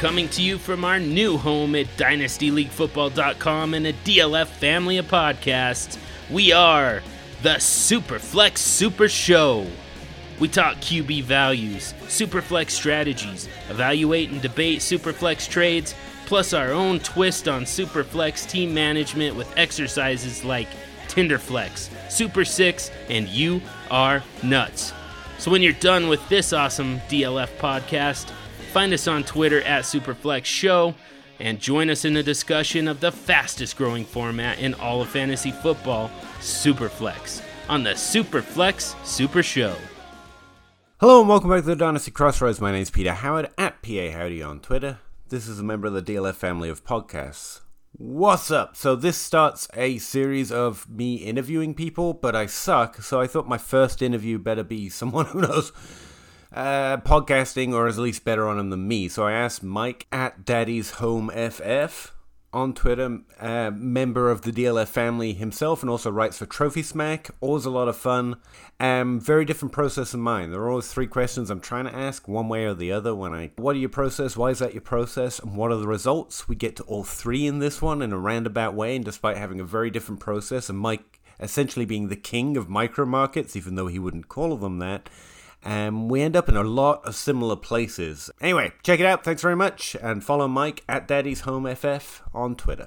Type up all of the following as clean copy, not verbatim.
coming to you from our new home at DynastyLeagueFootball.com and a DLF family of podcasts. We are the Superflex Super Show. We talk QB values, Superflex strategies, evaluate and debate Superflex trades, plus our own twist on Superflex team management with exercises like Tinderflex, Super 6, and You Are Nuts. So when you're done with this awesome DLF podcast, find us on Twitter at Superflex Show and join us in the discussion of the fastest growing format in all of fantasy football, Superflex, on the Superflex Super Show. Hello and welcome back to the Dynasty Crossroads. My name is Peter Howard at PA Howdy on Twitter. This is a member of the DLF family of podcasts. What's up? So this starts a series of me interviewing people, but I suck, so I thought my first interview better be someone who knows podcasting or is at least better on them than me. So I asked Mike at Daddy's Home FF on Twitter, member of the DLF family himself, and also writes for Trophy Smack. Always a lot of fun. Very different process than mine. There are always three questions I'm trying to ask, one way or the other. What are your process? Why is that your process? And what are the results? We get to all three in this one in a roundabout way, and despite having a very different process, and Mike essentially being the king of micro markets, even though he wouldn't call them that, we end up in a lot of similar places. Anyway, check it out. Thanks very much. And follow Mike at Daddy's Home FF on Twitter.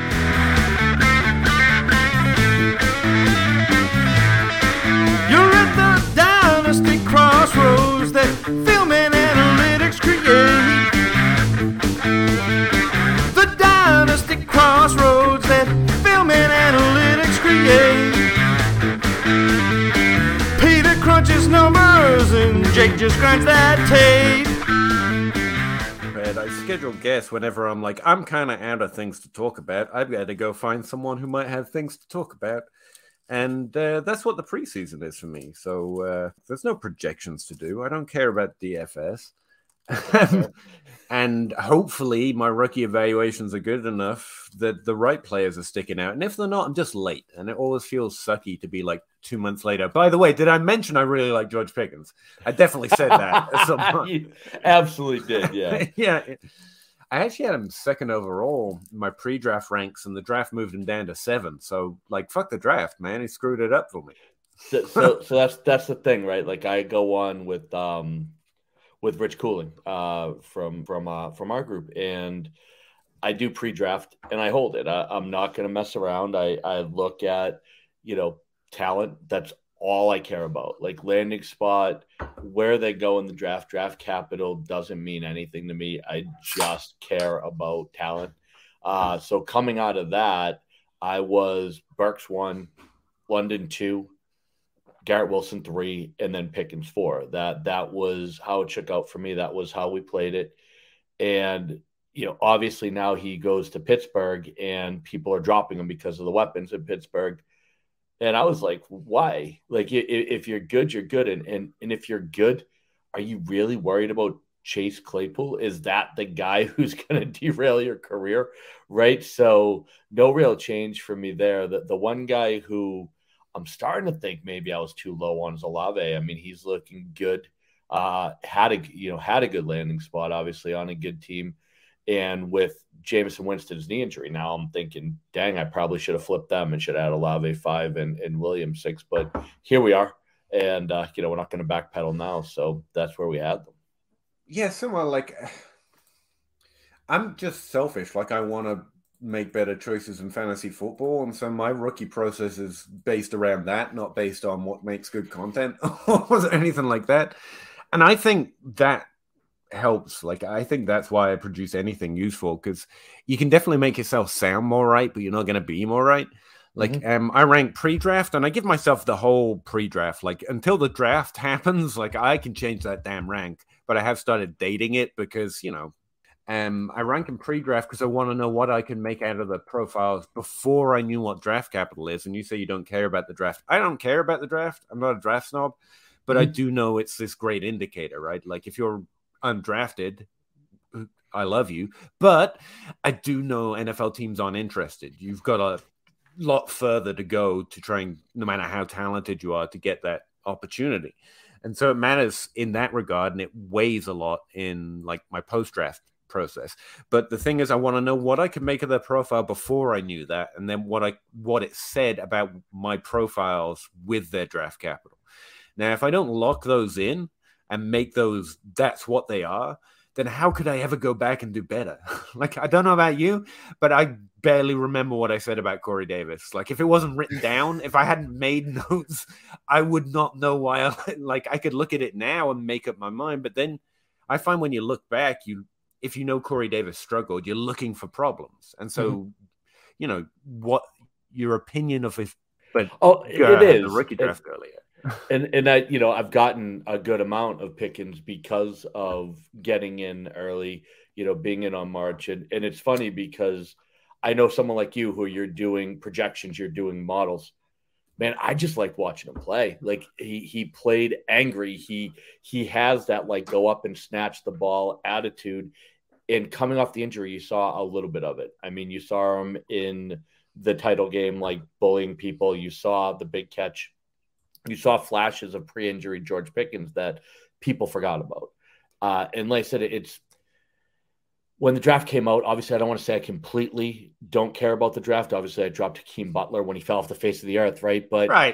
You're at the Dynasty Crossroads that film and analytics create. The Dynasty Crossroads that film and analytics create. Peter crunches numbers and Jake just grinds that tape. I schedule guests whenever I'm like, I'm kind of out of things to talk about. I've got to go find someone who might have things to talk about. And that's what the preseason is for me. So there's no projections to do. I don't care about DFS. And hopefully my rookie evaluations are good enough that the right players are sticking out. And if they're not, I'm just late. And it always feels sucky to be like 2 months later. By the way, did I mention I really like George Pickens? I definitely said that at some point. You absolutely did, yeah. Yeah. I actually had him second overall in my pre-draft ranks, and the draft moved him down to 7. So, like, fuck the draft, man. He screwed it up for me. So that's the thing, right? Like, I go on with Rich Cooling from our group, and I do pre-draft and I hold it. I'm not going to mess around. I look at, talent. That's all I care about. Like landing spot, where they go in the draft capital doesn't mean anything to me. I just care about talent. So coming out of that, I was Burks 1, London 2, Garrett Wilson 3, and then Pickens 4. That was how it shook out for me. That was how we played it. And, obviously now he goes to Pittsburgh and people are dropping him because of the weapons in Pittsburgh. And I was like, why? Like, if you're good, you're good. And if you're good, are you really worried about Chase Claypool? Is that the guy who's going to derail your career? Right. So no real change for me there. The one guy who I'm starting to think maybe I was too low on is Olave. I mean, he's looking good. Had a good landing spot, obviously, on a good team. And with Jameson Winston's knee injury, now I'm thinking, dang, I probably should have flipped them and should have had Olave 5 and Williams 6. But here we are. And, we're not going to backpedal now. So that's where we had them. Yeah, somewhat like I'm just selfish. Like, I want to make better choices in fantasy football. And so my rookie process is based around that, not based on what makes good content or anything like that. And I think that helps. Like, I think that's why I produce anything useful, because you can definitely make yourself sound more right, but you're not going to be more right. Like, I rank pre-draft and I give myself the whole pre-draft. Like, until the draft happens, like, I can change that damn rank, but I have started dating it because, I rank in pre-draft because I want to know what I can make out of the profiles before I knew what draft capital is. And you say you don't care about the draft. I don't care about the draft. I'm not a draft snob, but I do know it's this great indicator, right? Like, if you're undrafted, I love you, but I do know NFL teams aren't interested. You've got a lot further to go to try and, no matter how talented you are, to get that opportunity. And so it matters in that regard, and it weighs a lot in like my post-draft process. But the thing is, I want to know what I could make of their profile before I knew that, and then what it said about my profiles with their draft capital. Now, if I don't lock those in and make those, that's what they are, then how could I ever go back and do better? Like, I don't know about you, but I barely remember what I said about Corey Davis. Like, if it wasn't written down, if I hadn't made notes, I would not know why. I could look at it now and make up my mind. But then I find when you look back, if you know Corey Davis struggled, you're looking for problems. And so, what your opinion of his, but it is the rookie draft earlier. And I, I've gotten a good amount of Pickens because of getting in early, being in on March. And it's funny because I know someone like you who you're doing projections, you're doing models. Man, I just like watching him play. Like he played angry. He has that like go up and snatch the ball attitude. And coming off the injury, you saw a little bit of it. I mean, you saw him in the title game, like bullying people. You saw the big catch. You saw flashes of pre-injury George Pickens that people forgot about. And like I said, it's when the draft came out, obviously I don't want to say I completely don't care about the draft. Obviously I dropped Hakeem Butler when he fell off the face of the earth, right? But, right.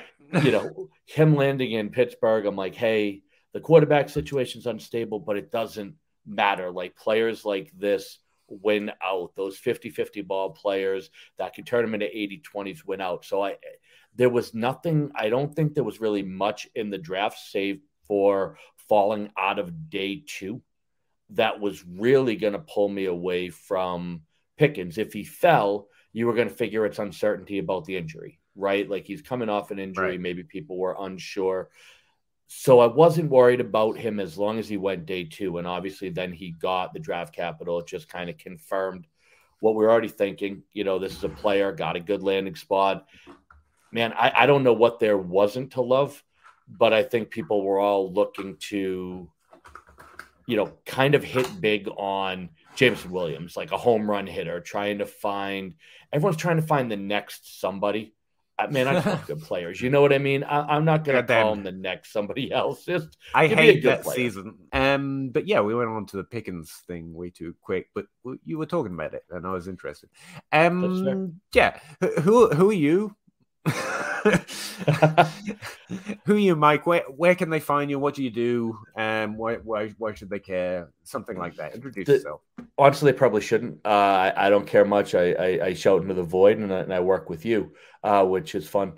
Him landing in Pittsburgh, I'm like, hey, the quarterback situation's unstable, but it doesn't matter. Like players like this win out. Those 50-50 ball players that can turn them into 80-20s win out. So there was nothing, I don't think there was really much in the draft save for falling out of day 2 that was really going to pull me away from Pickens. If he fell, you were going to figure it's uncertainty about the injury, right? Like he's coming off an injury. Right. Maybe people were unsure. So I wasn't worried about him as long as he went day 2. And obviously then he got the draft capital. It just kind of confirmed what we were already thinking. This is a player, got a good landing spot. Man, I don't know what there wasn't to love, but I think people were all looking to, kind of hit big on Jameson Williams, like a home run hitter, everyone's trying to find the next somebody. Man, I just love good players. You know what I mean? I'm not going to call him the next somebody else. I hate that player. Season. But yeah, we went on to the Pickens thing way too quick, but you were talking about it and I was interested. Yeah. Who are you? Who are you, Mike? Where can they find you? What do you do? Why should they care? Something like that. Introduce yourself. Honestly, they probably shouldn't. I don't care much. I shout into the void and I work with you, which is fun.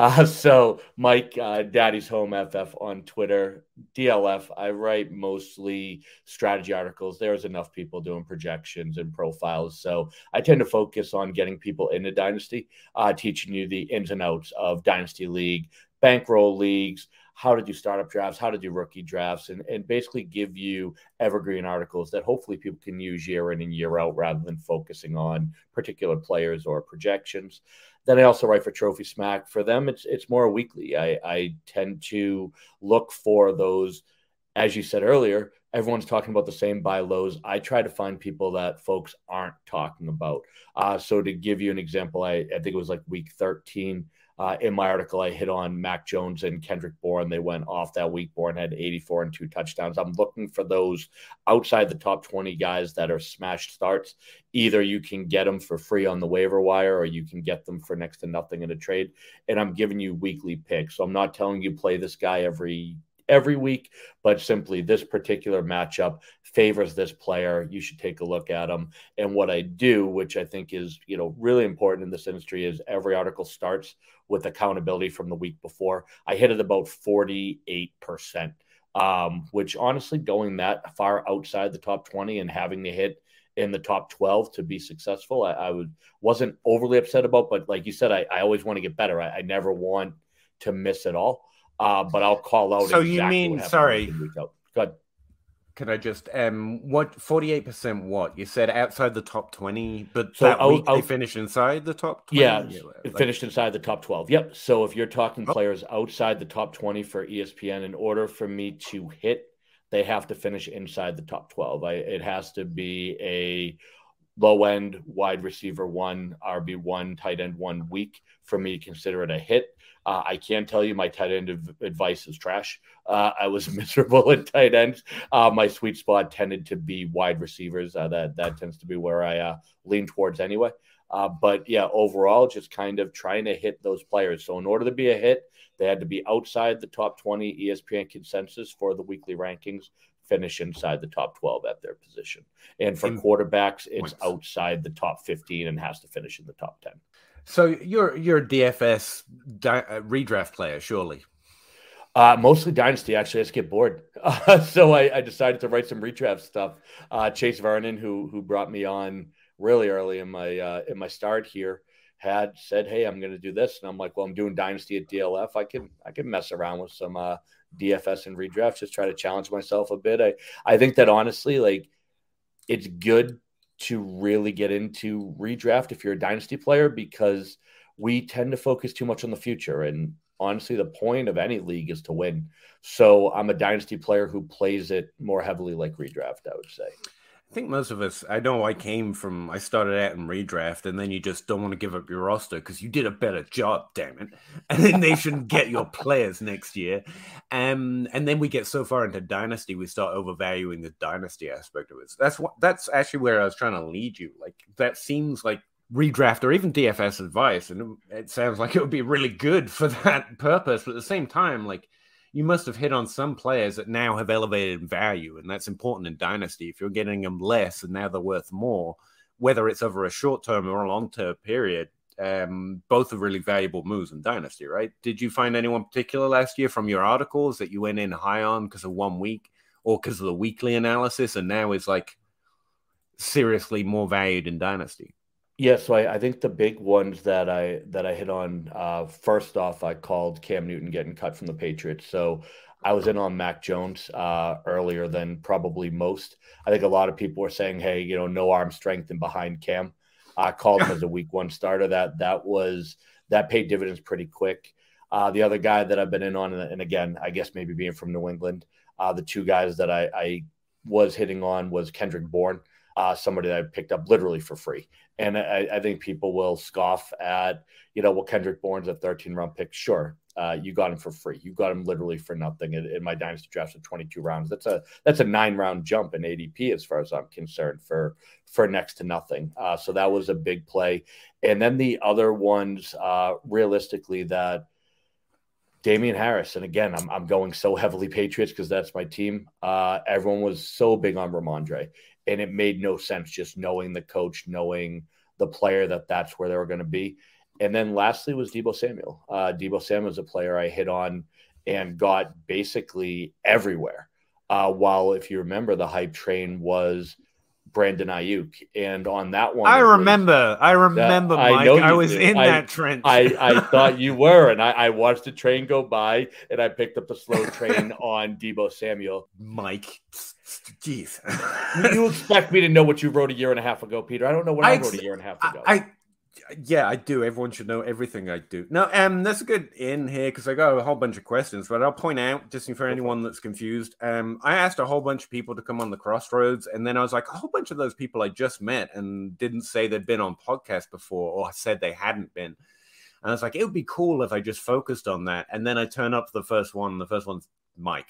So Mike, Daddy's Home FF on Twitter, DLF. I write mostly strategy articles. There's enough people doing projections and profiles. So I tend to focus on getting people into Dynasty, teaching you the ins and outs of Dynasty League, bankroll leagues, how to do startup drafts, how to do rookie drafts, and basically give you evergreen articles that hopefully people can use year in and year out rather than focusing on particular players or projections. Then I also write for Trophy Smack. For them, it's more weekly. I tend to look for those, as you said earlier, everyone's talking about the same buy lows. I try to find people that folks aren't talking about. So to give you an example, I think it was like week 13. In my article, I hit on Mac Jones and Kendrick Bourne. They went off that week. Bourne had 84 and 2 touchdowns. I'm looking for those outside the top 20 guys that are smashed starts. Either you can get them for free on the waiver wire or you can get them for next to nothing in a trade. And I'm giving you weekly picks. So I'm not telling you play this guy every week, but simply this particular matchup favors this player. You should take a look at him. And what I do, which I think is, really important in this industry, is every article starts with accountability from the week before. I hit it about 48%, which honestly, going that far outside the top 20 and having to hit in the top 12 to be successful, I wasn't overly upset about, but like you said, I always want to get better. I never want to miss it all. But I'll call out. So you mean, sorry, go ahead. Can I just what 48%? What you said outside the top 20, but so that week they finished inside the top 20? Yeah, it finished inside the top 12. Yep. So if you're talking players outside the top 20 for ESPN, in order for me to hit, they have to finish inside the top 12. It has to be low end wide receiver 1, RB1, tight end 1 week for me to consider it a hit. I can tell you my tight end advice is trash. I was miserable at tight ends. My sweet spot tended to be wide receivers. That tends to be where I lean towards anyway. But yeah, overall, just kind of trying to hit those players. So in order to be a hit, they had to be outside the top 20 ESPN consensus for the weekly rankings, finish inside the top 12 at their position. And for quarterbacks, it's outside the top 15 and has to finish in the top 10. So you're a DFS redraft player, surely? Mostly Dynasty, actually. I just get bored. So I decided to write some redraft stuff. Chase Vernon, who brought me on really early in my start here, had said, "Hey, I'm going to do this," and I'm like, "Well, I'm doing Dynasty at DLF. I can mess around with some DFS and redraft, just try to challenge myself a bit." I think that honestly, like, it's good to really get into redraft if you're a Dynasty player, because we tend to focus too much on the future, and honestly, the point of any league is to win. So I'm a Dynasty player who plays it more heavily like redraft, I would say. I think most of us, I know I started out in redraft, and then you just don't want to give up your roster because you did a better job, damn it. And then they shouldn't get your players next year. And then we get so far into Dynasty, we start overvaluing the Dynasty aspect of it. That's actually where I was trying to lead you. Like, that seems like redraft or even DFS advice, and it sounds like it would be really good for that purpose. But at the same time, like, you must have hit on some players that now have elevated in value, and that's important in Dynasty. If you're getting them less and now they're worth more, whether it's over a short-term or a long-term period, both are really valuable moves in Dynasty, right? Did you find anyone particular last year from your articles that you went in high on because of 1 week or because of the weekly analysis, and now is like seriously more valued in Dynasty? Yeah, so I think the big ones that I hit on, first off, I called Cam Newton getting cut from the Patriots. So I was in on Mac Jones earlier than probably most. I think a lot of people were saying, hey, no arm strength and behind Cam. I called him as a week 1 starter. That paid dividends pretty quick. The other guy that I've been in on, and again, I guess maybe being from New England, the 2 guys that I was hitting on was Kendrick Bourne. Somebody that I picked up literally for free. And I think people will scoff at, well, Kendrick Bourne's a 13-round pick. Sure, you got him for free. You got him literally for nothing in my Dynasty drafts of 22 rounds. That's a 9-round jump in ADP as far as I'm concerned for next to nothing. So that was a big play. And then the other ones, realistically, that Damian Harris. And again, I'm going so heavily Patriots because that's my team. Everyone was so big on Ramondre. And it made no sense just knowing the coach, knowing the player, that's where they were going to be. And then lastly was Deebo Samuel. Deebo Samuel is a player I hit on and got basically everywhere. While if you remember, the hype train was Brandon Ayuk. And on that one, I remember, Mike. I was in that trench. I thought you were, and I watched the train go by, and I picked up the slow train on Deebo Samuel. Mike, jeez. You expect me to know what you wrote a year and a half ago, Peter? I don't know what I wrote a year and a half ago. Yeah, I do. Everyone should know everything I do. No, that's a good in here because I got a whole bunch of questions, but I'll point out, just for anyone that's confused, I asked a whole bunch of people to come on the Crossroads, and then I was like, a whole bunch of those people I just met and didn't say they'd been on podcasts before or said they hadn't been. And I was like, it would be cool if I just focused on that. And then I turn up the first one, and the first one's Mike.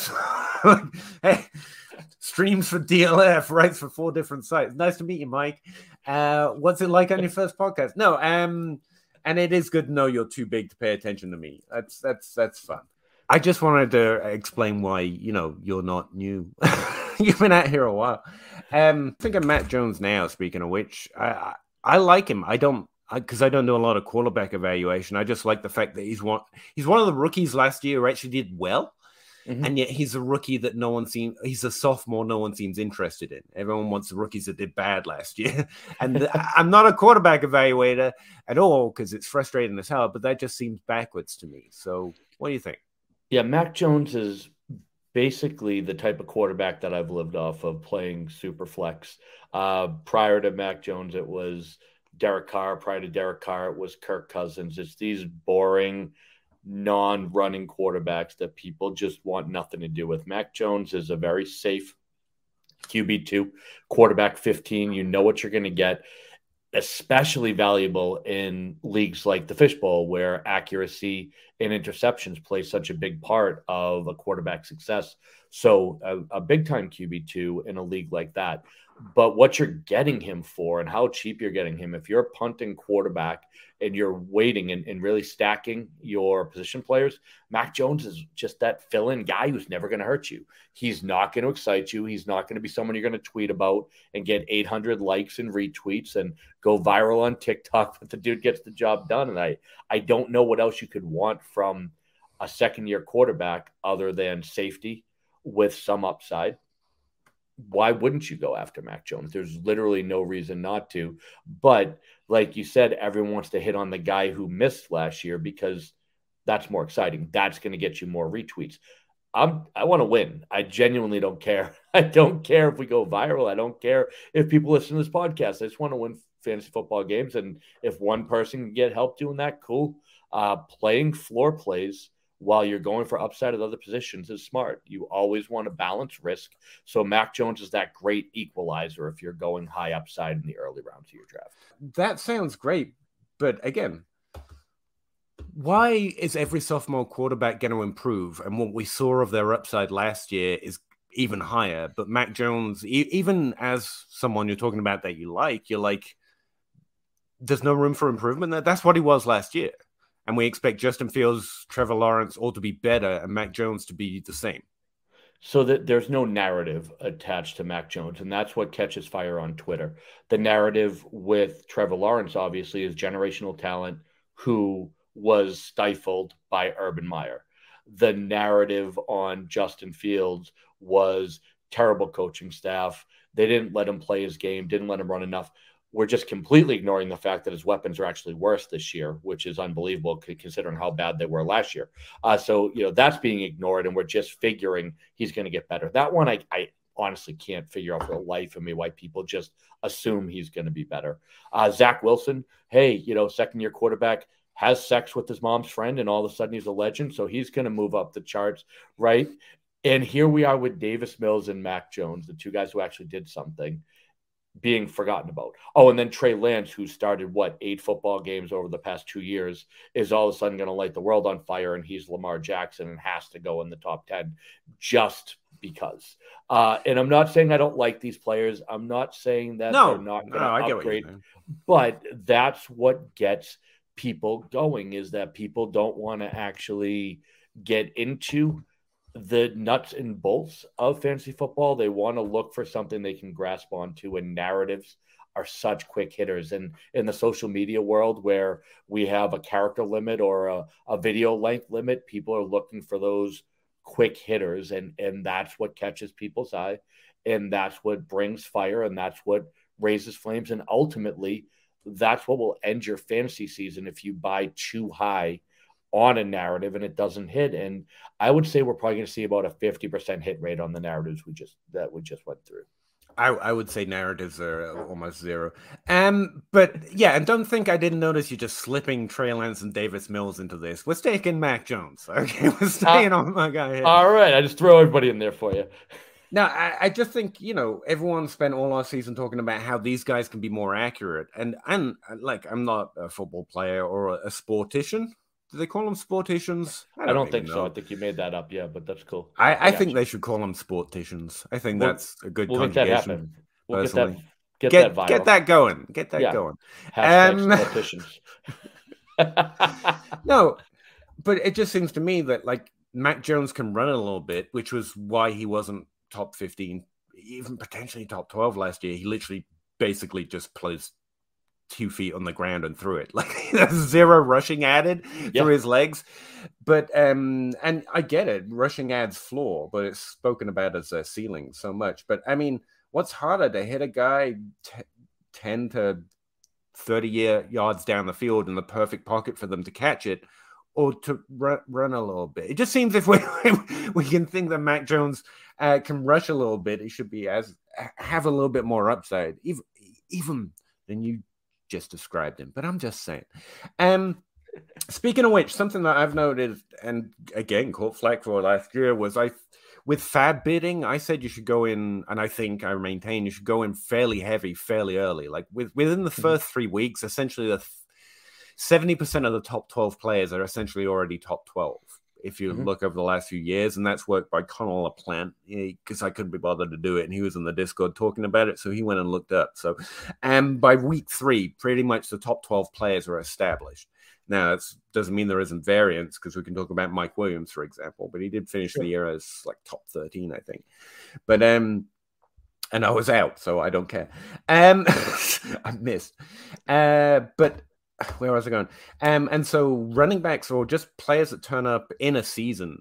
Hey, streams for DLF, writes for 4 different sites. Nice to meet you, Mike. What's it like on your first podcast? No, and it is good to know you're too big to pay attention to me. That's fun. I just wanted to explain why you're not new. You've been out here a while. I think of Matt Jones now. Speaking of which, I like him. Because I don't do a lot of quarterback evaluation. I just like the fact that he's one of the rookies last year who actually did well. Mm-hmm. And yet he's a rookie that he's a sophomore no one seems interested in. Everyone wants the rookies that did bad last year. And I'm not a quarterback evaluator at all because it's frustrating as hell, but that just seems backwards to me. So what do you think? Yeah, Mac Jones is basically the type of quarterback that I've lived off of playing super flex. Prior to Mac Jones, it was Derek Carr. Prior to Derek Carr, it was Kirk Cousins. It's these boring non-running quarterbacks that people just want nothing to do with. Mac Jones is a very safe QB2, quarterback 15. You know what you're going to get. Especially valuable in leagues like the Fishbowl, where accuracy and interceptions play such a big part of a quarterback's success. So a big-time QB2 in a league like that. But what you're getting him for and how cheap you're getting him, if you're a punting quarterback and you're waiting and really stacking your position players, Mac Jones is just that fill-in guy who's never going to hurt you. He's not going to excite you. He's not going to be someone you're going to tweet about and get 800 likes and retweets and go viral on TikTok, but the dude gets the job done. And I don't know what else you could want from a second-year quarterback other than safety with some upside. Why wouldn't you go after Mac Jones? There's literally no reason not to. But like you said, everyone wants to hit on the guy who missed last year because that's more exciting. That's going to get you more retweets. I want to win. I genuinely don't care. I don't care if we go viral. I don't care if people listen to this podcast. I just want to win fantasy football games. And if one person can get help doing that, cool. Playing floor plays while you're going for upside at other positions is smart. You always want to balance risk. So Mac Jones is that great equalizer if you're going high upside in the early rounds of your draft. That sounds great. But again, why is every sophomore quarterback going to improve? And what we saw of their upside last year is even higher. But Mac Jones, even as someone you're talking about that you like, you're like, there's no room for improvement. That's what he was last year. And we expect Justin Fields, Trevor Lawrence all to be better and Mac Jones to be the same. So that there's no narrative attached to Mac Jones, and that's what catches fire on Twitter. The narrative with Trevor Lawrence, obviously, is generational talent who was stifled by Urban Meyer. The narrative on Justin Fields was terrible coaching staff. They didn't let him play his game, didn't let him run enough. We're just completely ignoring the fact that his weapons are actually worse this year, which is unbelievable considering how bad they were last year. So, that's being ignored, and we're just figuring he's going to get better. That one, I honestly can't figure out for the life of me why people just assume he's going to be better. Zach Wilson, hey, second-year quarterback, has sex with his mom's friend, and all of a sudden he's a legend, so he's going to move up the charts, right? And here we are with Davis Mills and Mac Jones, the two guys who actually did something, being forgotten about. Oh, and then Trey Lance, who started, 8 football games over the past 2 years, is all of a sudden going to light the world on fire, and he's Lamar Jackson and has to go in the top 10 just because. And I'm not saying I don't like these players. I'm not saying that they're not going to upgrade, but that's what gets people going, is that people don't want to actually get into the nuts and bolts of fantasy football. They want to look for something they can grasp onto, and narratives are such quick hitters. And in the social media world, where we have a character limit or a video length limit, people are looking for those quick hitters, and that's what catches people's eye, and that's what brings fire, and that's what raises flames, and ultimately that's what will end your fantasy season if you buy too high on a narrative and it doesn't hit. And I would say we're probably going to see about a 50% hit rate on the narratives we just went through. I would say narratives are almost zero. But yeah, and don't think I didn't notice you just slipping Trey Lance and Davis Mills into this. We're taking Mac Jones. Okay, we're staying on my guy here. All right, I just throw everybody in there for you. Now, I just think, everyone spent all our season talking about how these guys can be more accurate. And I'm not a football player or a sportician. Do they call them sporticians? I don't think so. I think you made that up. Yeah, but that's cool. I think they should call them sporticians. I think that's a good conjugation. We'll make that happen. Get that viral. Get that going. Get that going. Hashtag sporticians. No, but it just seems to me that Mac Jones can run a little bit, which was why he wasn't top 15, even potentially top 12 last year. He literally basically just placed 2 feet on the ground and threw it. There's zero rushing added through his legs. But and I get it, rushing adds floor, but it's spoken about as a ceiling so much. But I mean, what's harder, to hit a guy 10 to 30 yards down the field in the perfect pocket for them to catch it, or to run a little bit? It just seems if we can think that Mac Jones can rush a little bit, he should be have a little bit more upside, even than you just described him. But I'm just saying. Speaking of which, something that I've noted and again caught flack for last year was with fab bidding, I said you should go in, and I think I maintain you should go in fairly heavy, fairly early. Like within the first 3 weeks, essentially 70% of the top 12 players are essentially already top 12. If you look over the last few years, and that's worked by Connell LaPlante, because I couldn't be bothered to do it, and he was in the Discord talking about it, so he went and looked up. So, and by week 3, pretty much the top 12 players are established. Now, that doesn't mean there isn't variance, because we can talk about Mike Williams, for example, but he did finish the year as like top 13, I think. But and I was out, so I don't care. I missed. But where was I going? And so running backs or just players that turn up in a season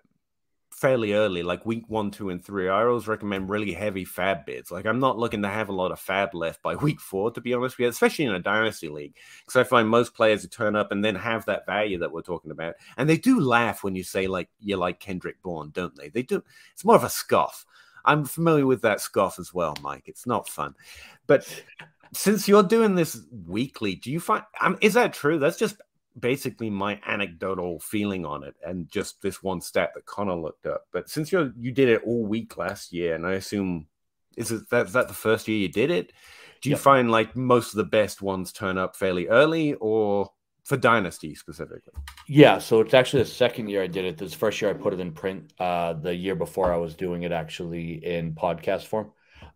fairly early, like week 1, 2, and 3, I always recommend really heavy fab bids. Like I'm not looking to have a lot of fab left by week 4, to be honest with you, especially in a dynasty league, because I find most players who turn up and then have that value that we're talking about, and they do laugh when you say like you like Kendrick Bourne, don't they? They do. It's more of a scoff. I'm familiar with that scoff as well, Mike. It's not fun, but since you're doing this weekly, do you find, is that true? That's just basically my anecdotal feeling on it, and just this one stat that Connor looked up. But since you did it all week last year, and I assume, is that the first year you did it? Do you find like most of the best ones turn up fairly early, or for Dynasty specifically? Yeah, so it's actually the second year I did it. This first year I put it in print. The year before I was doing it actually in podcast form.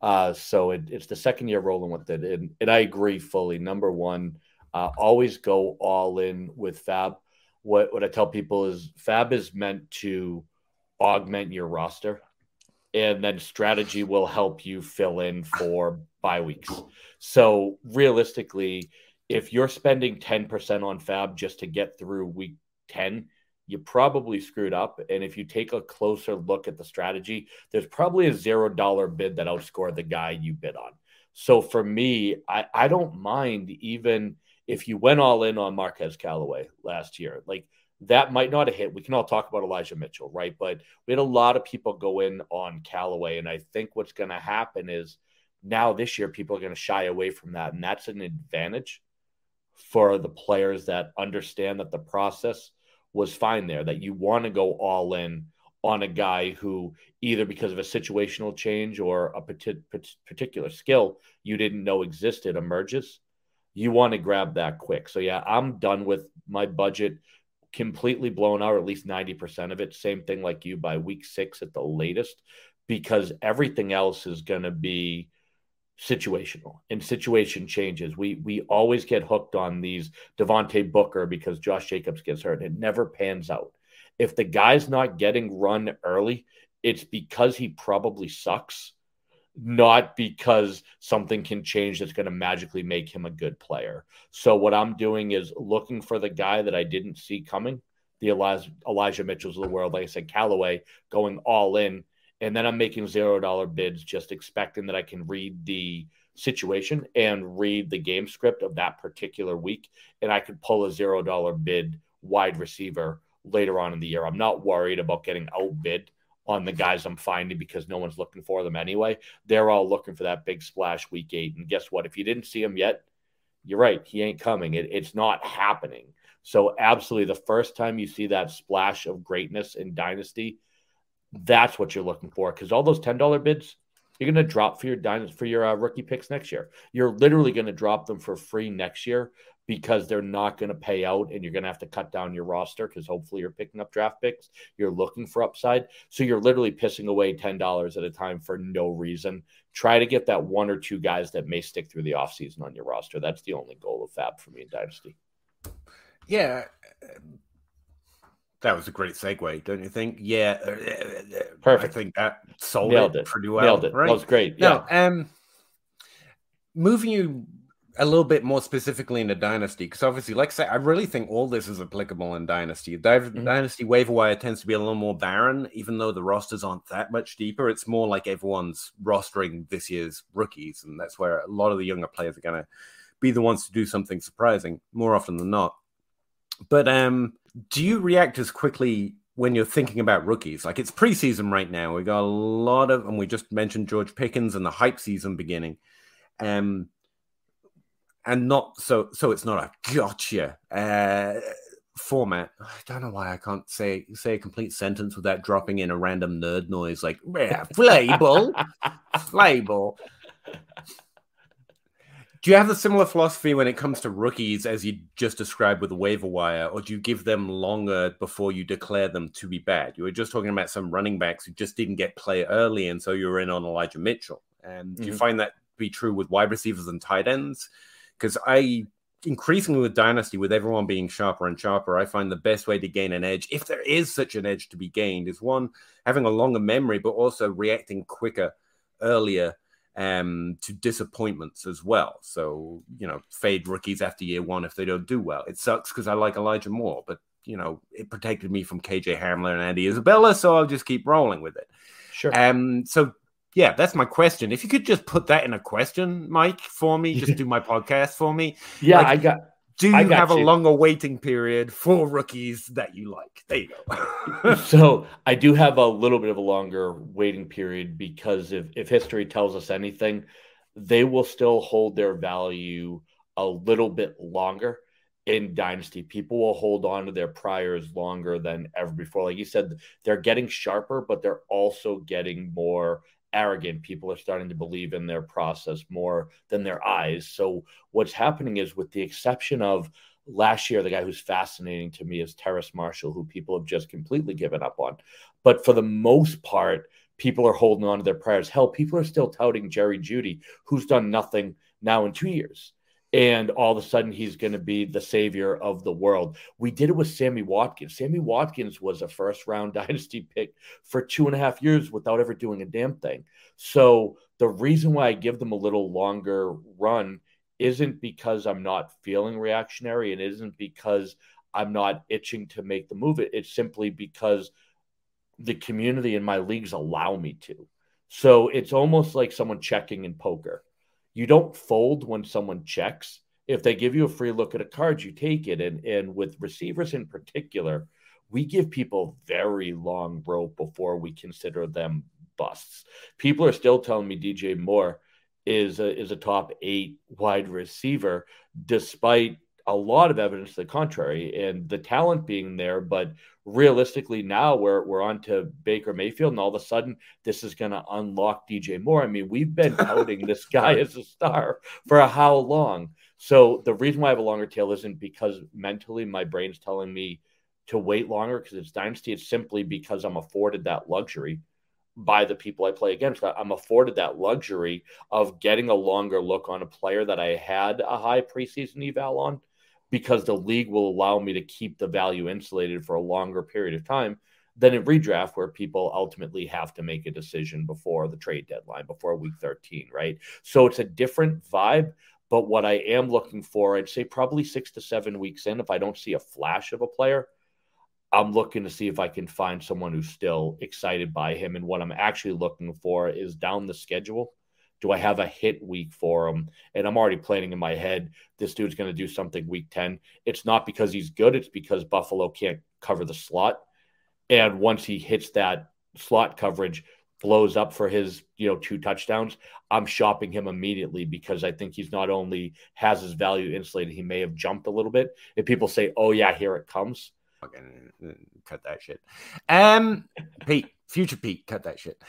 So it's the second year rolling with it. And I agree fully. Number one, always go all in with fab. What I tell people is fab is meant to augment your roster, and then strategy will help you fill in for bye weeks. So realistically, if you're spending 10% on fab just to get through week 10, you probably screwed up. And if you take a closer look at the strategy, there's probably a $0 bid that outscored the guy you bid on. So for me, I don't mind even if you went all in on Marquez Callaway last year. Like that might not have hit. We can all talk about Elijah Mitchell, right? But we had a lot of people go in on Callaway. And I think what's going to happen is now this year, people are going to shy away from that. And that's an advantage for the players that understand that the process was fine there, that you want to go all in on a guy who either because of a situational change or a particular skill you didn't know existed emerges. You want to grab that quick. So yeah, I'm done with my budget completely blown out, or at least 90% of it. Same thing like you by week 6 at the latest, because everything else is going to be situational and situation changes. We always get hooked on these Devontae Booker because Josh Jacobs gets hurt. It never pans out. If the guy's not getting run early, it's because he probably sucks, not because something can change that's going to magically make him a good player. So what I'm doing is looking for the guy that I didn't see coming, the Elijah Mitchells of the world, like I said, Callaway, going all in. And then I'm making $0 bids, just expecting that I can read the situation and read the game script of that particular week. And I could pull a $0 bid wide receiver later on in the year. I'm not worried about getting outbid on the guys I'm finding because no one's looking for them anyway. They're all looking for that big splash week 8. And guess what? If you didn't see him yet, you're right. He ain't coming. It's not happening. So absolutely, the first time you see that splash of greatness in Dynasty, that's what you're looking for, because all those $10 bids you're going to drop for your rookie picks next year. You're literally going to drop them for free next year because they're not going to pay out, and you're going to have to cut down your roster because hopefully you're picking up draft picks. You're looking for upside. So you're literally pissing away $10 at a time for no reason. Try to get that 1 or 2 guys that may stick through the offseason on your roster. That's the only goal of fab for me in Dynasty. Yeah. That was a great segue, don't you think? Yeah. Perfect. I think that sold Nailed it pretty well. Nailed it. Right? That was great. Yeah. Now, moving you a little bit more specifically into Dynasty, because obviously, like I say, I really think all this is applicable in Dynasty. Dynasty waiver wire tends to be a little more barren, even though the rosters aren't that much deeper. It's more like everyone's rostering this year's rookies, and that's where a lot of the younger players are going to be the ones to do something surprising more often than not. But do you react as quickly when you're thinking about rookies? Like, it's preseason right now. We got a lot of, and we just mentioned George Pickens and the hype season beginning. And not so it's not a gotcha. format. I don't know why I can't say a complete sentence without dropping in a random nerd noise like Flable. Flable. Do you have a similar philosophy when it comes to rookies as you just described with the waiver wire, or do you give them longer before you declare them to be bad? You were just talking about some running backs who just didn't get play early, and so you were in on Elijah Mitchell. And do you find that to be true with wide receivers and tight ends? Because increasingly with Dynasty, with everyone being sharper and sharper, I find the best way to gain an edge, if there is such an edge to be gained, is one, having a longer memory, but also reacting quicker, earlier, to disappointments as well. So, fade rookies after year one if they don't do well. It sucks because I like Elijah Moore, but, it protected me from KJ Hamler and Andy Isabella, so I'll just keep rolling with it. Sure. So, yeah, that's my question. If you could just put that in a question, Mike, for me, just do my podcast for me. Yeah, Do you have a longer waiting period for rookies that you like? There you go. So I do have a little bit of a longer waiting period because if history tells us anything, they will still hold their value a little bit longer in Dynasty. People will hold on to their priors longer than ever before. Like you said, they're getting sharper, but they're also getting more arrogant. People are starting to believe in their process more than their eyes. So what's happening is, with the exception of last year, the guy who's fascinating to me is Terrace Marshall, who people have just completely given up on. But for the most part, people are holding on to their priors. Hell, people are still touting Jerry Jeudy, who's done nothing now in 2 years. And all of a sudden, he's going to be the savior of the world. We did it with Sammy Watkins. Sammy Watkins was a first-round Dynasty pick for 2.5 years without ever doing a damn thing. So the reason why I give them a little longer run isn't because I'm not feeling reactionary. It isn't because I'm not itching to make the move. It's simply because the community in my leagues allow me to. So it's almost like someone checking in poker. You don't fold when someone checks. If they give you a free look at a card, you take it. And with receivers in particular, we give people very long rope before we consider them busts. People are still telling me DJ Moore is a top 8 wide receiver, despite a lot of evidence to the contrary, and the talent being there. But realistically, now we're on to Baker Mayfield, and all of a sudden this is going to unlock DJ Moore. I mean, we've been touting this guy as a star for how long? So the reason why I have a longer tail isn't because mentally my brain's telling me to wait longer because it's Dynasty. It's simply because I'm afforded that luxury by the people I play against. I'm afforded that luxury of getting a longer look on a player that I had a high preseason eval on, because the league will allow me to keep the value insulated for a longer period of time than in redraft, where people ultimately have to make a decision before the trade deadline, before week 13, right? So it's a different vibe. But what I am looking for, I'd say probably 6 to 7 weeks in, if I don't see a flash of a player, I'm looking to see if I can find someone who's still excited by him. And what I'm actually looking for is down the schedule. Do I have a hit week for him? And I'm already planning in my head, this dude's going to do something week 10. It's not because he's good. It's because Buffalo can't cover the slot. And once he hits that slot coverage, blows up for his 2 touchdowns, I'm shopping him immediately, because I think he's not only has his value insulated, he may have jumped a little bit. If people say, oh yeah, here it comes. Cut that shit. Pete, future Pete, cut that shit.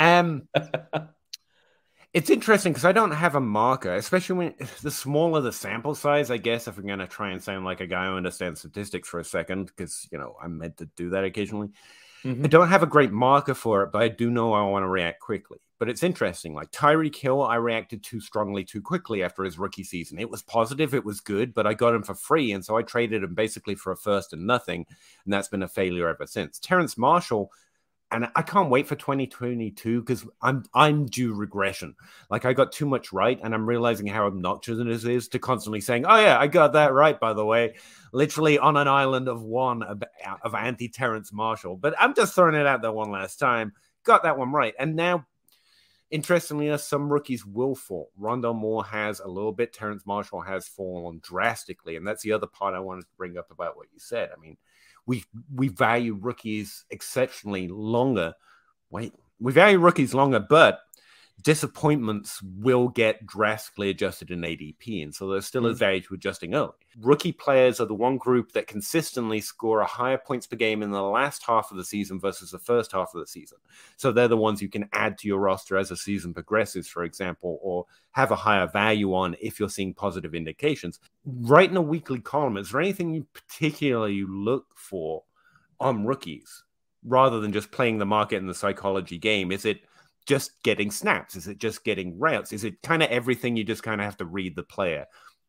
It's interesting because I don't have a marker, especially when the smaller the sample size, I guess, if I'm going to try and sound like a guy who understands statistics for a second, because, I'm meant to do that occasionally. I don't have a great marker for it, but I do know I want to react quickly. But it's interesting. Like Tyreek Hill, I reacted too strongly, too quickly after his rookie season. It was positive, it was good, but I got him for free, and so I traded him basically for a first and nothing, and that's been a failure ever since. Terrence Marshall, and I can't wait for 2022 because I'm due regression. Like I got too much right, and I'm realizing how obnoxious it is to constantly saying, "Oh yeah, I got that right." By the way, literally on an island of one of anti-Terrence Marshall. But I'm just throwing it out there one last time. Got that one right, and now, interestingly enough, some rookies will fall. Rondale Moore has a little bit. Terrence Marshall has fallen drastically, and that's the other part I wanted to bring up about what you said. I mean, we value rookies exceptionally longer. We value rookies longer, but disappointments will get drastically adjusted in ADP. And so there still is value to adjusting early. Rookie players are the one group that consistently score a higher points per game in the last half of the season versus the first half of the season. So they're the ones you can add to your roster as the season progresses, for example, or have a higher value on if you're seeing positive indications. Right in a weekly column, is there anything you particularly look for on rookies rather than just playing the market and the psychology game? Is it just getting snaps? Is it just getting routes? Is it kind of everything? You just kind of have to read the player.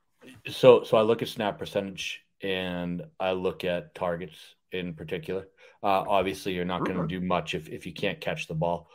So I look at snap percentage and I look at targets in particular. Obviously, you're not going to do much if you can't catch the ball.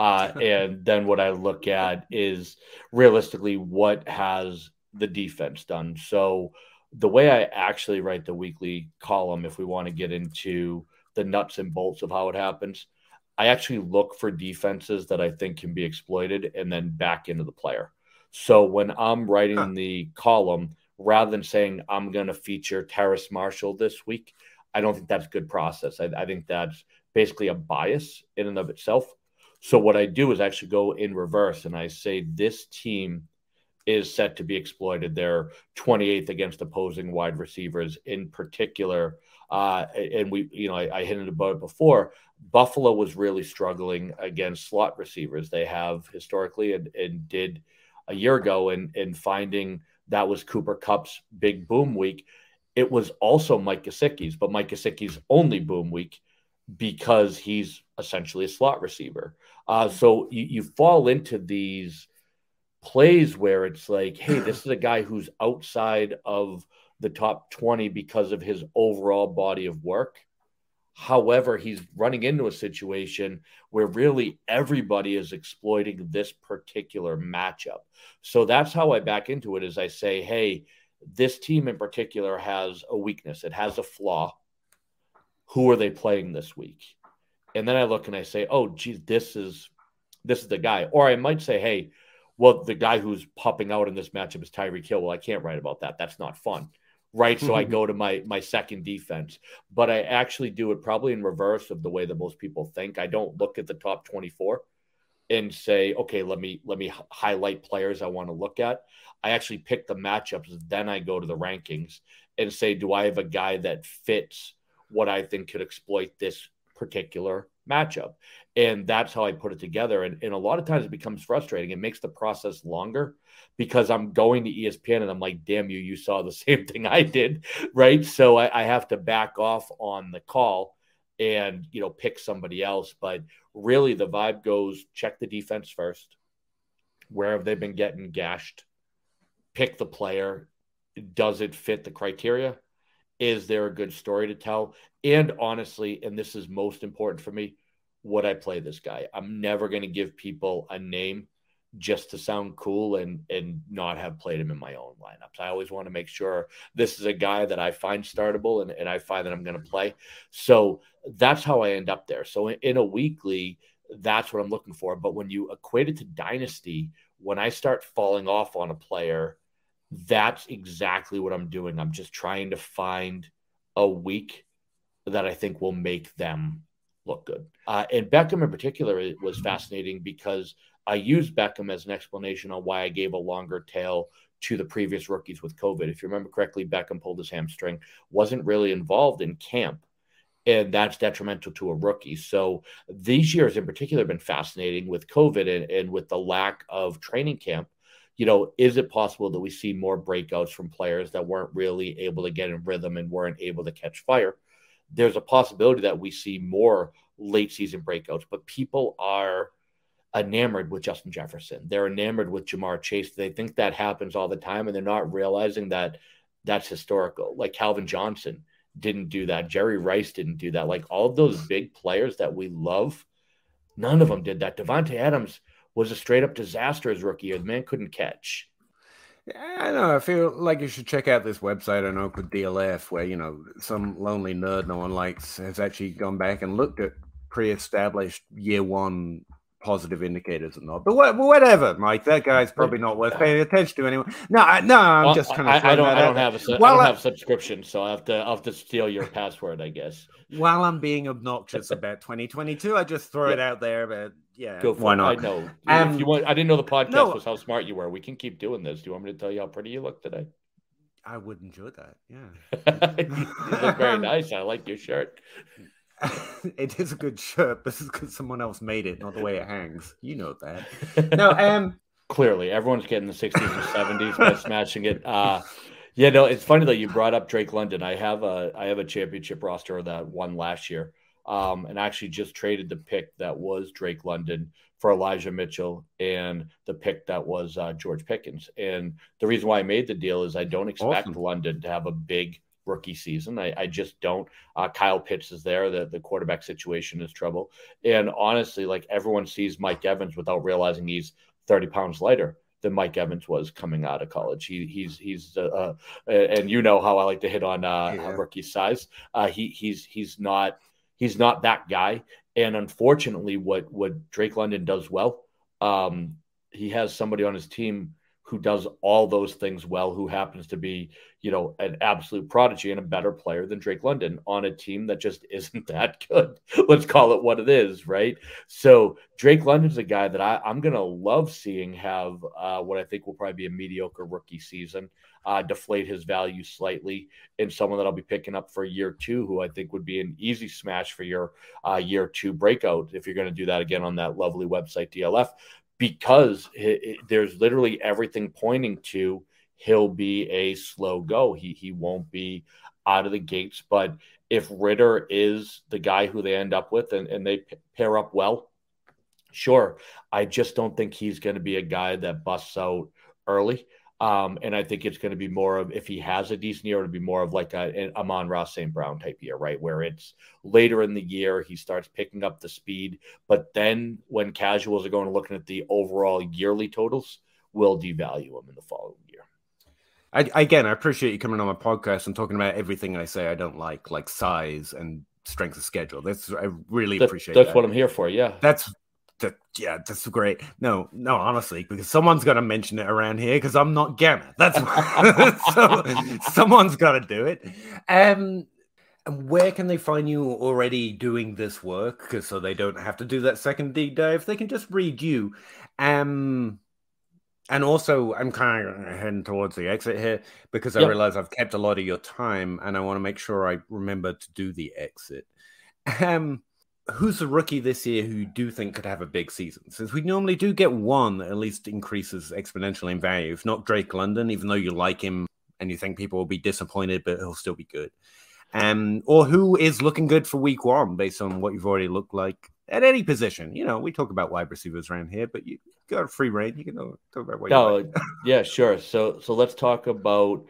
And then what I look at is realistically what has the defense done. So the way I actually write the weekly column, if we want to get into the nuts and bolts of how it happens, I actually look for defenses that I think can be exploited and then back into the player. So when I'm writing the column, rather than saying I'm going to feature Terrace Marshall this week, I don't think that's good process. I think that's basically a bias in and of itself. So what I do is actually go in reverse and I say this team is set to be exploited. They're 28th against opposing wide receivers in particular. And I hinted about it before. Buffalo was really struggling against slot receivers. They have historically and did a year ago, and finding that was Cooper Kupp's big boom week. It was also Mike Gesicki's, but Mike Gesicki's only boom week because he's essentially a slot receiver. So you fall into these plays where it's like, hey, this is a guy who's outside of the top 20 because of his overall body of work. However, he's running into a situation where really everybody is exploiting this particular matchup. So that's how I back into it, is I say, hey, this team in particular has a weakness. It has a flaw. Who are they playing this week? And then I look and I say, oh, geez, this is the guy. Or I might say, hey, well, the guy who's popping out in this matchup is Tyreek Hill. Well, I can't write about that. That's not fun. Right. So I go to my second defense, but I actually do it probably in reverse of the way that most people think. I don't look at the top 24 and say, okay, let me highlight players I want to look at. I actually pick the matchups. Then I go to the rankings and say, do I have a guy that fits what I think could exploit this particular matchup? And that's how I put it together. And a lot of times it becomes frustrating. It makes the process longer because I'm going to ESPN and I'm like, damn you saw the same thing I did, right? So I have to back off on the call and, pick somebody else. But really the vibe goes, check the defense first. Where have they been getting gashed? Pick the player. Does it fit the criteria? Is there a good story to tell? And honestly, and this is most important for me, would I play this guy? I'm never going to give people a name just to sound cool and not have played him in my own lineups. I always want to make sure this is a guy that I find startable and I find that I'm going to play. So that's how I end up there. So in a weekly, that's what I'm looking for. But when you equate it to Dynasty, when I start falling off on a player, that's exactly what I'm doing. I'm just trying to find a week that I think will make them look good. And Beckham in particular, it was fascinating because I used Beckham as an explanation on why I gave a longer tail to the previous rookies with COVID. If you remember correctly, Beckham pulled his hamstring, wasn't really involved in camp, and that's detrimental to a rookie. So these years in particular have been fascinating with COVID and with the lack of training camp. Is it possible that we see more breakouts from players that weren't really able to get in rhythm and weren't able to catch fire? There's a possibility that we see more late season breakouts, but people are enamored with Justin Jefferson. They're enamored with Jamar Chase. They think that happens all the time, and they're not realizing that that's historical. Like Calvin Johnson didn't do that. Jerry Rice didn't do that. Like all of those big players that we love, none of them did that. Devontae Adams was a straight up disaster as rookie year. The man couldn't catch. I know. I feel like you should check out this website on Oakwood DLF where, some lonely nerd no one likes has actually gone back and looked at pre-established year one positive indicators and not. But whatever, Mike. That guy's probably not worth paying attention to anyway. No, I'm just kind of. I don't have a subscription, so I'll have to steal your password, I guess. While I'm being obnoxious about 2022, I just throw it out there. But Yeah, Go for why it. not? I know. If you want, I didn't know the podcast no. was how smart you were. We can keep doing this. Do you want me to tell you how pretty you look today? I would enjoy that. Yeah, You look very nice. I like your shirt. It is a good shirt. This is because someone else made it, not the way it hangs. You know that. No, clearly everyone's getting the 60s and 70s by smashing it. Yeah, no, it's funny that you brought up Drake London. I have a championship roster that won last year, and actually just traded the pick that was Drake London for Elijah Mitchell and the pick that was George Pickens. And the reason why I made the deal is I don't expect London to have a big rookie season. I just don't. Kyle Pitts is there. The quarterback situation is trouble. And honestly, like everyone sees Mike Evans without realizing he's 30 pounds lighter than Mike Evans was coming out of college. He's and you know how I like to hit on rookie size. He's not that guy. And unfortunately, what Drake London does well, he has somebody on his team who does all those things well, who happens to be, an absolute prodigy and a better player than Drake London on a team that just isn't that good. Let's call it what it is, right? So Drake London's a guy that I'm going to love seeing have what I think will probably be a mediocre rookie season, deflate his value slightly, and someone that I'll be picking up for year two, who I think would be an easy smash for your year two breakout if you're going to do that again on that lovely website, DLF. Because there's literally everything pointing to he'll be a slow go. He won't be out of the gates. But if Ritter is the guy who they end up with and they pair up well, sure. I just don't think he's going to be a guy that busts out early. And I think it's going to be more of, if he has a decent year, it'll be more of like an Amon-Ra St. Brown type year, right? Where it's later in the year, he starts picking up the speed. But then when casuals are going and looking at the overall yearly totals, we'll devalue him in the following year. I appreciate you coming on my podcast and talking about everything I say I don't like size and strength of schedule. I really appreciate that. That's what I'm here for, yeah. That's great. No, honestly, because someone's got to mention it around here because I'm not Gamma. That's so someone's got to do it. And where can they find you already doing this work? Because so they don't have to do that second deep dive. They can just read you. And also, I'm kind of heading towards the exit here because I realize I've kept a lot of your time, and I want to make sure I remember to do the exit. Who's the rookie this year who you do think could have a big season? Since we normally do get one that at least increases exponentially in value, if not Drake London, even though you like him and you think people will be disappointed, but he'll still be good. Or who is looking good for week one based on what you've already looked like at any position. We talk about wide receivers around here, but you got a free reign. You can talk about what you like. Yeah, sure. So let's talk about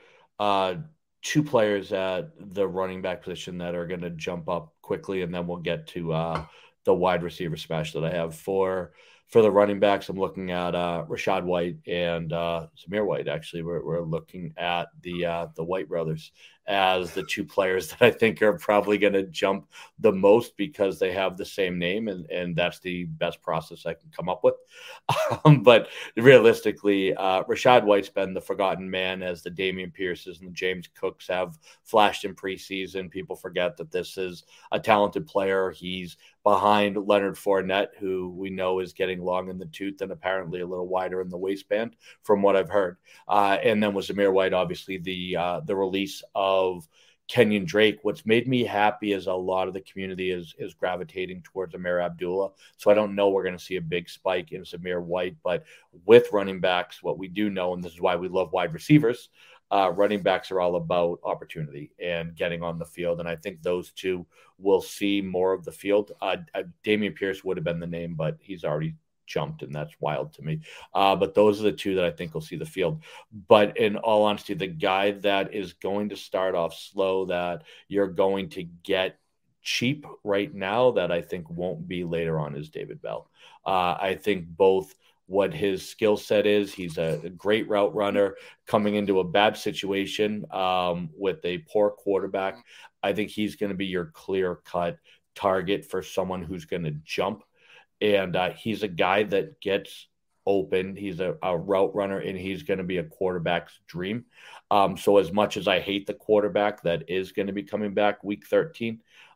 two players at the running back position that are going to jump up quickly, and then we'll get to the wide receiver smash that I have for the running backs. I'm looking at Rachaad White and Zamir White. Actually, we're looking at the White brothers as the two players that I think are probably going to jump the most because they have the same name, and that's the best process I can come up with. But realistically, Rachaad White's been the forgotten man as the Dameon Pierces and the James Cooks have flashed in preseason. People forget that this is a talented player. He's behind Leonard Fournette, who we know is getting long in the tooth and apparently a little wider in the waistband from what I've heard. And then with Zamir White, obviously the release of Kenyon Drake. What's made me happy is a lot of the community is gravitating towards Ameer Abdullah. So I don't know we're going to see a big spike in Zamir White, but with running backs, what we do know, and this is why we love wide receivers, running backs are all about opportunity and getting on the field. And I think those two will see more of the field. Dameon Pierce would have been the name, but he's already jumped, and that's wild to me. But those are the two that I think will see the field. But in all honesty, the guy that is going to start off slow, that you're going to get cheap right now, that I think won't be later on, is David Bell. I think both what his skill set is, he's a great route runner coming into a bad situation with a poor quarterback. I think he's going to be your clear-cut target for someone who's going to jump. And he's a guy that gets open. He's a route runner, and he's going to be a quarterback's dream. So as much as I hate the quarterback that is going to be coming back week 13,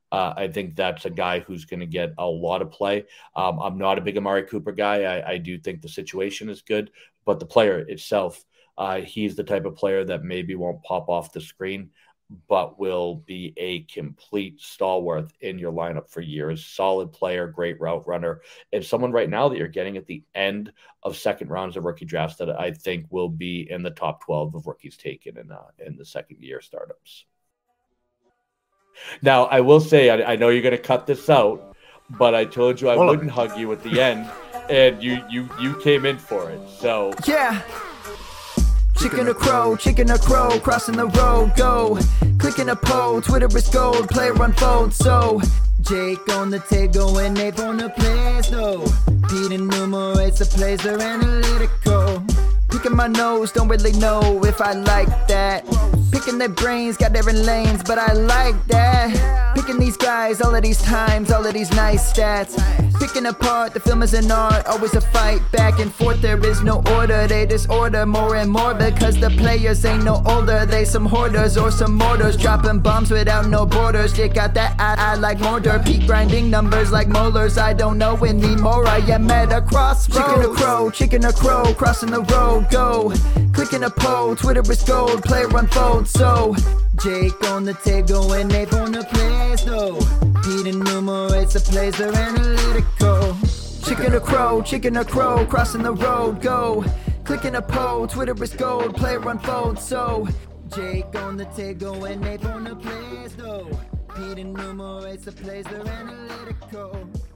I think that's a guy who's going to get a lot of play. I'm not a big Amari Cooper guy. I do think the situation is good, but the player itself, he's the type of player that maybe won't pop off the screen, but will be a complete stalwart in your lineup for years. Solid player, great route runner, and someone right now that you're getting at the end of second rounds of rookie drafts that I think will be in the top 12 of rookies taken in the second year startups. Now, I will say, I know you're going to cut this out, but I told you I wouldn't hug you at the end, and you came in for it. So yeah. Chicken or crow, crossing the road, go. Clicking a pole, Twitter is gold, player unfold, so. Jake on the table and Abe on the plays, no. Pete enumerates the plays, they're analytical. Picking my nose, don't really know if I like that. Picking their brains, got different lanes, but I like that. Picking these guys, all of these times, all of these nice stats. Picking apart, the film is an art, always a fight back and forth. There is no order, they disorder more and more because the players ain't no older. They some hoarders or some mortars, dropping bombs without no borders. They got that I like mortar, peak grinding numbers like molars. I don't know anymore, I am at a crossroads. Chicken or crow, crossing the road, go. Clicking a pole, Twitter is gold, player unfold, so. Jake on the table and Abe on the plays, no. Pete enumerates the plays, they're analytical. Chicken or crow, crossing the road, go. Clicking a pole, Twitter is gold, player unfold, so. Jake on the table and Abe on the plays, no. Pete enumerates the plays, they're analytical.